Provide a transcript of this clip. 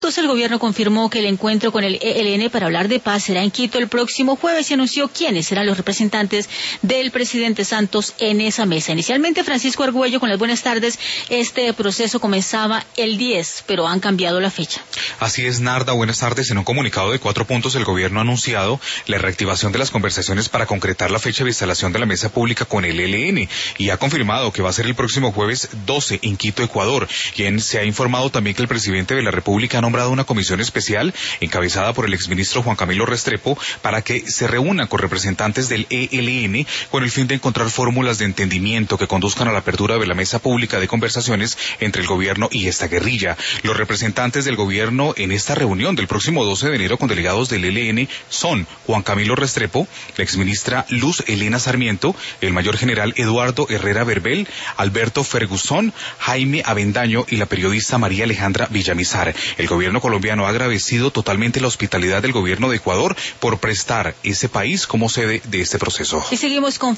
Entonces el gobierno confirmó que el encuentro con el ELN para hablar de paz será en Quito el próximo jueves y anunció quiénes serán los representantes del presidente Santos en esa mesa. Inicialmente, Francisco Argüello, con las buenas tardes, este proceso comenzaba el 10, pero han cambiado la fecha. Así es, Narda, buenas tardes. En un comunicado de 4 puntos, el gobierno ha anunciado la reactivación de las conversaciones para concretar la fecha de instalación de la mesa pública con el ELN y ha confirmado que va a ser el próximo jueves 12 en Quito, Ecuador. Quien se ha informado también que el presidente de la República ha nombrado una comisión especial encabezada por el exministro Juan Camilo Restrepo para que se reúnan con representantes del ELN con el fin de encontrar fórmulas de entendimiento que conduzcan a la apertura de la mesa pública de conversaciones entre el gobierno y esta guerrilla. Los representantes del gobierno en esta reunión del próximo 12 de enero con delegados del ELN son Juan Camilo Restrepo, la exministra Luz Elena Sarmiento, el mayor general Eduardo Herrera Verbel, Alberto Fergusón, Jaime Avendaño y la periodista María Alejandra Villamizar. El gobierno colombiano ha agradecido totalmente la hospitalidad del gobierno de Ecuador por prestar ese país como sede de este proceso. Y seguimos con